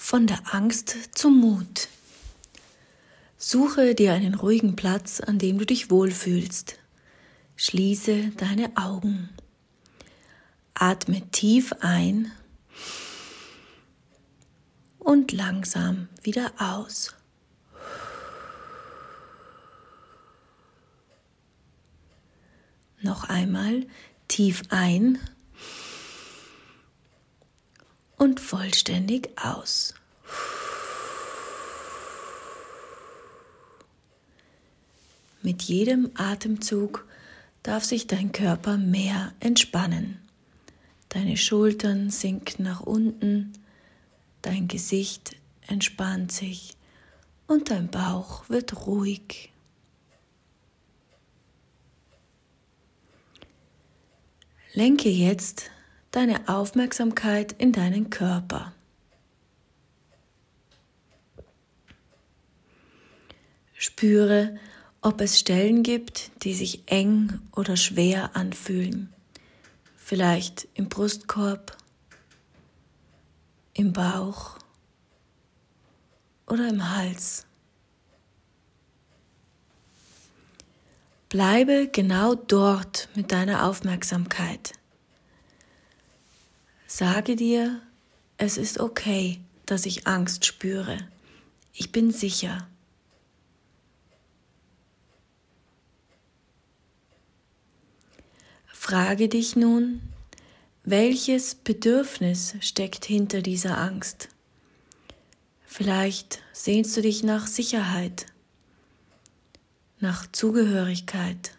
Von der Angst zum Mut. Suche dir einen ruhigen Platz, an dem du dich wohlfühlst. Schließe deine Augen. Atme tief ein und langsam wieder aus. Noch einmal tief ein und vollständig aus. Mit jedem Atemzug darf sich dein Körper mehr entspannen. Deine Schultern sinken nach unten, dein Gesicht entspannt sich und dein Bauch wird ruhig. Lenke jetzt deine Aufmerksamkeit in deinen Körper. Spüre, ob es Stellen gibt, die sich eng oder schwer anfühlen. Vielleicht im Brustkorb, im Bauch oder im Hals. Bleibe genau dort mit deiner Aufmerksamkeit. Sage dir, es ist okay, dass ich Angst spüre. Ich bin sicher. Frage dich nun, welches Bedürfnis steckt hinter dieser Angst? Vielleicht sehnst du dich nach Sicherheit, nach Zugehörigkeit,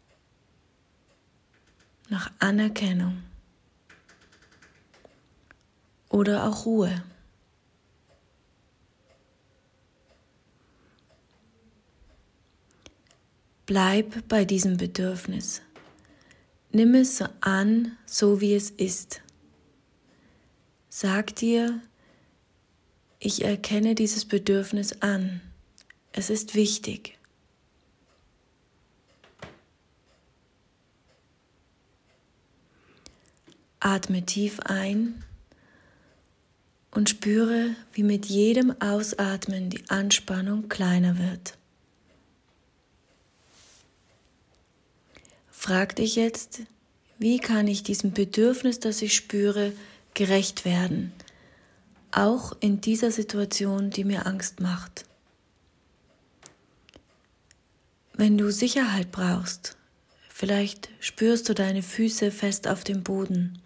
nach Anerkennung oder auch Ruhe. Bleib bei diesem Bedürfnis. Nimm es so an, so wie es ist. Sag dir, ich erkenne dieses Bedürfnis an. Es ist wichtig. Atme tief ein und spüre, wie mit jedem Ausatmen die Anspannung kleiner wird. Frag dich jetzt, wie kann ich diesem Bedürfnis, das ich spüre, gerecht werden, auch in dieser Situation, die mir Angst macht. Wenn du Sicherheit brauchst, vielleicht spürst du deine Füße fest auf dem Boden.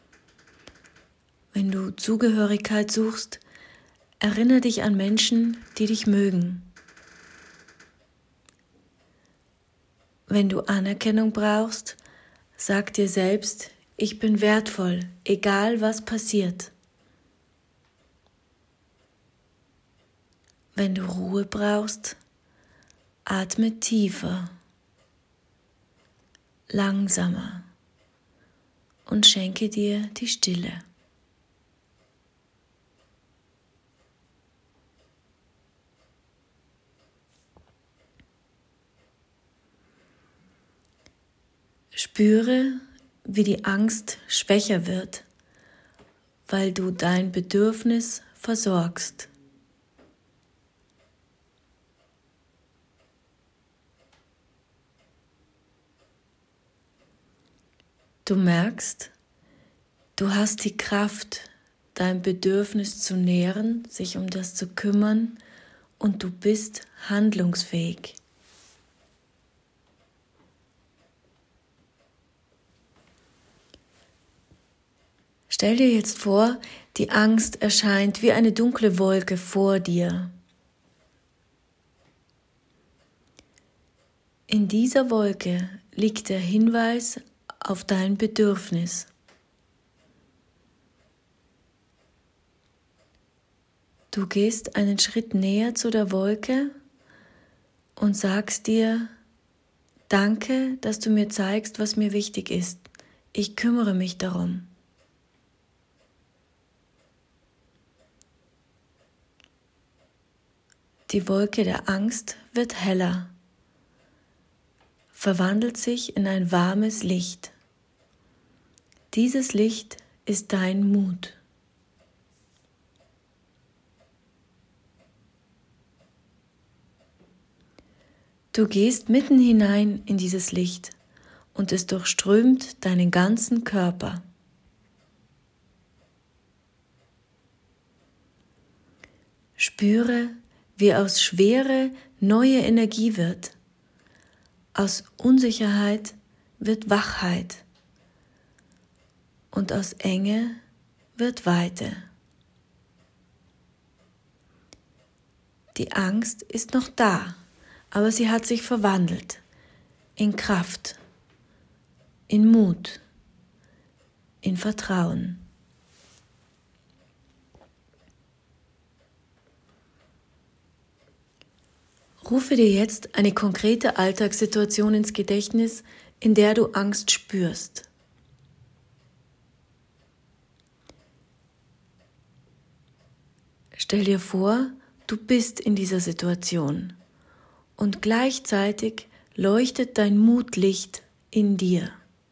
Wenn du Zugehörigkeit suchst, erinnere dich an Menschen, die dich mögen. Wenn du Anerkennung brauchst, sag dir selbst, ich bin wertvoll, egal was passiert. Wenn du Ruhe brauchst, atme tiefer, langsamer und schenke dir die Stille. Spüre, wie die Angst schwächer wird, weil du dein Bedürfnis versorgst. Du merkst, du hast die Kraft, dein Bedürfnis zu nähren, sich um das zu kümmern, und du bist handlungsfähig. Stell dir jetzt vor, die Angst erscheint wie eine dunkle Wolke vor dir. In dieser Wolke liegt der Hinweis auf dein Bedürfnis. Du gehst einen Schritt näher zu der Wolke und sagst dir, danke, dass du mir zeigst, was mir wichtig ist. Ich kümmere mich darum. Die Wolke der Angst wird heller, verwandelt sich in ein warmes Licht. Dieses Licht ist dein Mut. Du gehst mitten hinein in dieses Licht und es durchströmt deinen ganzen Körper. Spüre, wie aus Schwere neue Energie wird. Aus Unsicherheit wird Wachheit und aus Enge wird Weite. Die Angst ist noch da, aber sie hat sich verwandelt in Kraft, in Mut, in Vertrauen. Rufe dir jetzt eine konkrete Alltagssituation ins Gedächtnis, in der du Angst spürst. Stell dir vor, du bist in dieser Situation und gleichzeitig leuchtet dein Mutlicht in dir.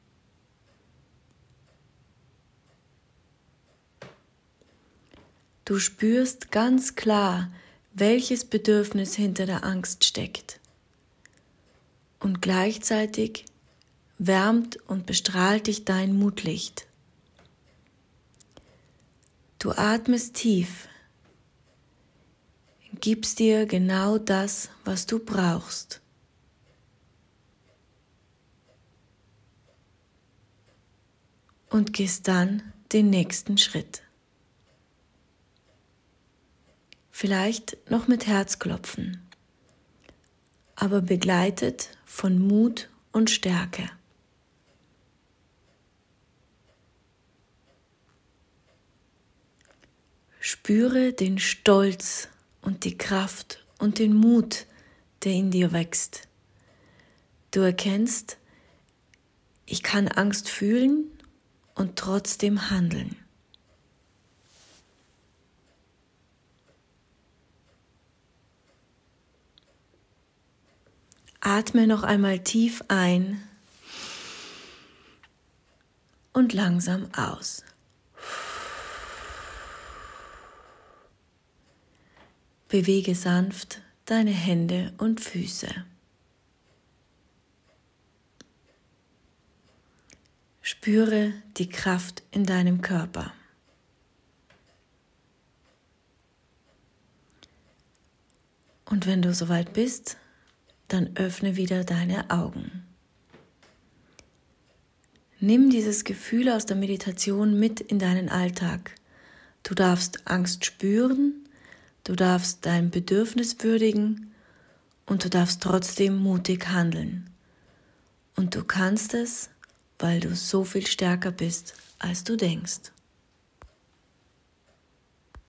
Du spürst ganz klar, welches Bedürfnis hinter der Angst steckt. Und gleichzeitig wärmt und bestrahlt dich dein Mutlicht. Du atmest tief, gibst dir genau das, was du brauchst. Und gehst dann den nächsten Schritt. Vielleicht noch mit Herzklopfen, aber begleitet von Mut und Stärke. Spüre den Stolz und die Kraft und den Mut, der in dir wächst. Du erkennst, ich kann Angst fühlen und trotzdem handeln. Atme noch einmal tief ein und langsam aus. Bewege sanft deine Hände und Füße. Spüre die Kraft in deinem Körper. Und wenn du soweit bist, dann öffne wieder deine Augen. Nimm dieses Gefühl aus der Meditation mit in deinen Alltag. Du darfst Angst spüren, du darfst dein Bedürfnis würdigen und du darfst trotzdem mutig handeln. Und du kannst es, weil du so viel stärker bist, als du denkst.